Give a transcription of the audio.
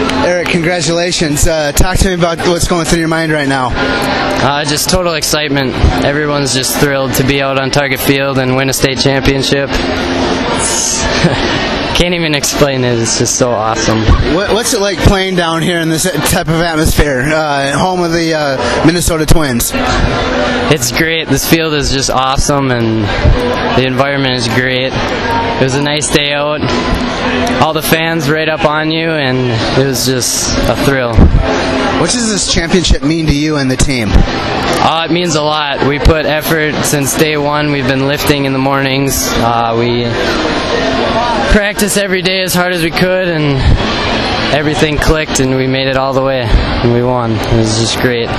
Eric, congratulations. Talk to me about what's going through your mind right now. Just total excitement. Everyone's just thrilled to be out on Target Field and win a state championship. Can't even explain it. It's just so awesome. What's it like playing down here in this type of atmosphere, home of the Minnesota Twins? It's great. This field is just awesome, and the environment is great. It was a nice day out. All the fans right up on you, and it was just a thrill. What does this championship mean to you and the team? It means a lot. We put effort since day one. We've been lifting in the mornings. We practiced every day as hard as we could, and everything clicked, and we made it all the way, and we won. It was just great.